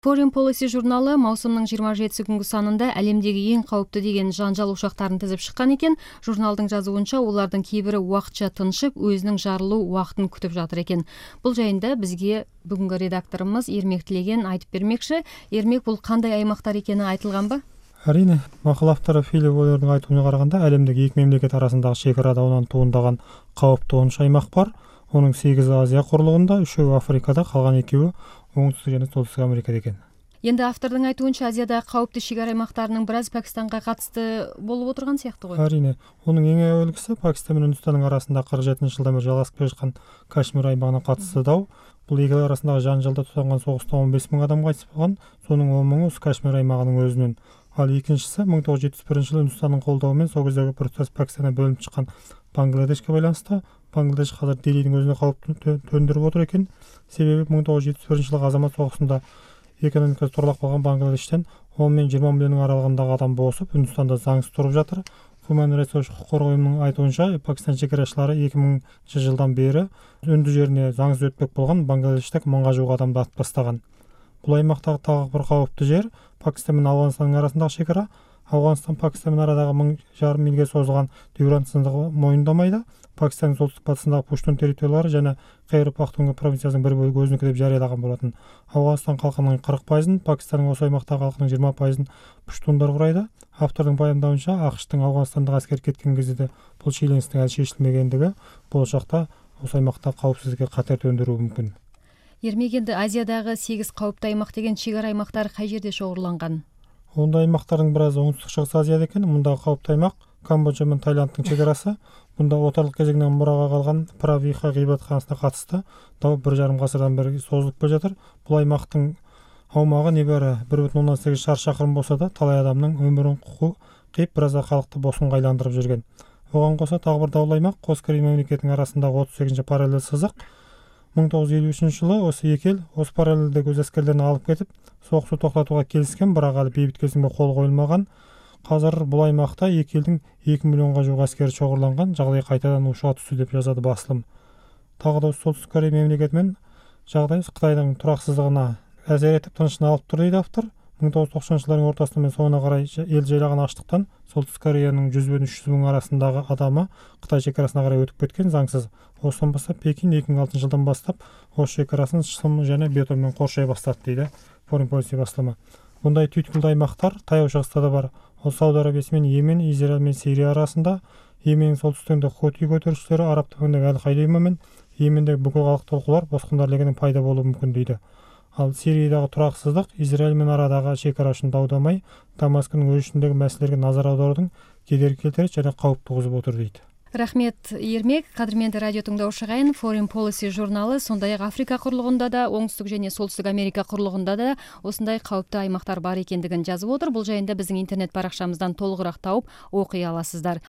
Foreign Policy журналы маусымның 27 күнгі санында әлемдегі ең қауіпті деген жанжал ошақтарын тізіп шыққан екен. Журналдың жазуынша, олардың кейбірі уақытша тыншып, өзінің жарылу уақытын күтіп жатыр екен. Бұл жайында бізге бүгінгі редакторымыз Ермек Тілеген айтып бермекші. Ермек, бұл қандай аймақтар екені айтылған ба? Әрине, мақала авторы Филип Уоллердің айтуына қарағанда, әлемдегі екі мемлекет арасындағы шекара дауынан туындаған қауіпті 13 аймақ бар. Оның 8 Азия құрлығында, 3 Африкада, қалған 2 оңтүстік және солтүстік Америкада екен. Енді автордың айтуынша, Азиядағы қауіпті шекара аймақтарының біраз Пәкістанға қатысты болып отырған сияқты ғой. Әрине, оның ең әуелгісі Пәкістан мен Үндістанның арасында 47 жылдан бері жалғасып келе жатқан Кашмир аймағына қатысты дау. Бұл екі ел арасындағы жанжалда тұтанған соғыста 15 мың адам қайтыс болған, соның 10 мыңы Кашмир аймағының өзінен. Ал екіншісі 1971 жылы Үндістанның қолдауымен сол кездегі біртұтас Пәкістаннан бөлініп шыққан Бангладешке байланысты. Бангладеш қазір Делидің өзіне қауіп төндіріп отыр екен. Себебі 1971 жылғы азамат соғысында экономикасы торлап қалған Бангладештен 10 мен 20 миллионның аралығындағы адам босып, Үндістанда заңсыз тұрып жатыр. Human Rights Watch құқық қорғау ұйымының айтуынша, Пәкістан шекарашылары 2000 жылдан бері үнді жеріне заңсыз өтпек болған Бангладештік 1000-ға жуық адамды атып бастаған. Бұл аймақтағы тағы бір қауіпті жер Пәкістан мен Ауғанстанның арасындағы шекара. Ауғанстан Пәкістанмен арадағы 1,5 мильге созылған Дюрант сынығы мойындамайды. Пәкістанның солтүстік батысындағы Пуштун территориялары және Қайыр Пахтунхва провинциясының бір бөлігі өзінікі деп жариялаған болатын. Ауғанстан халқының 40%-ын, Пәкістанның осы аймақтағы халқының 20%-ын пуштундар құрайды. Автордың баяндауынша, ақш-тың Ауғанстандық әскер кеткен кезде де бұл шиеленістің әлі шешілмегендігі болашақта осы аймақта қауіпсіздікке қатер төндіруі мүмкін. Ермек, енді Азиядағы 8 қауіпті аймақ деген шекара аймақтар қай жерде шоғырланған? Онда аймақтардың біраз оңтүстік шығыс Азияда екен. Мұндағы қауіпті аймақ Камбоджа мен Таиландтың шекарасы. Бұнда отарлық кезеңнен мұраға қалған Правиха ғибадатханасына қатысты дау 1,5 ғасырдан бері созылып келе жатыр. Бұл аймақтың аумағы небәрі 1,8 шаршы шақырым болса да, талай адамның өмірін құқы қиып, біраз халықты босқынға айландырып жүрген. Оған қоса тағы бір даулы аймақ қос Корей мемлекетінің арасындағы 38-ші параллель сызық. 1953 жылы осы екі ел осы параллельдегі өз әскерлерін алып кетіп, соғысты тоқтатуға келіскен, бірақ әлі бейбіт келісімге қол қойылмаған. Қазір бұл аймақта екі елдің 2 миллионға жуық әскері шоғырланған, жағдай қайтадан ушыға түсті деп жазады басылым. Тағы да солтүстік Корея мемлекетімен жағдай Қытайдың тұрақсыздығына әсер етіп тынышын алып тұр дейді автор. 1990 жылдардың ортасынан мен соңына қарай ел жайлаған аштықтан солтүстік Кореяның 100 мен 300 мың арасындағы адамы Қытай шекарасына қарай өтіп кеткен заңсыз. Осыдан бастап Пекин 2006 жылдан бастап осы шекарасын шым және бетонмен қоршай бастады дейді Foreign Policy басылымы. Бұндай түйткілді аймақтар таяу шығыста да бар. Ол Сауд Арабиясы мен Йемен, Израиль мен Сирия арасында. Йеменнің солтүстігінде Хути көтерілістері, араб түбегіндегі Әл-Қайда ұйымы мен Йемендегі бүкілхалықтық толқулар босқындар легінің пайда болуы мүмкін дейді. Ал Сириядағы тұрақсыздық Израиль мен арадағы шекара үшін дау-дамай Дамаскінің өз ішіндегі мәселелерге назар аударудың кедергі келтіреді және қауіп туғызып отыр дейді. Рахмет, Ермек. Қадірменді радио тыңдаушы ағайын, Foreign Policy журналы сондай-ақ Африка құрлығында да, оңтүстік және солтүстік Америка құрлығында да осындай қауіпті аймақтар бар екендігін жазып отыр. Бұл жайында біздің интернет парақшамыздан толығырақ тауып оқи аласыздар.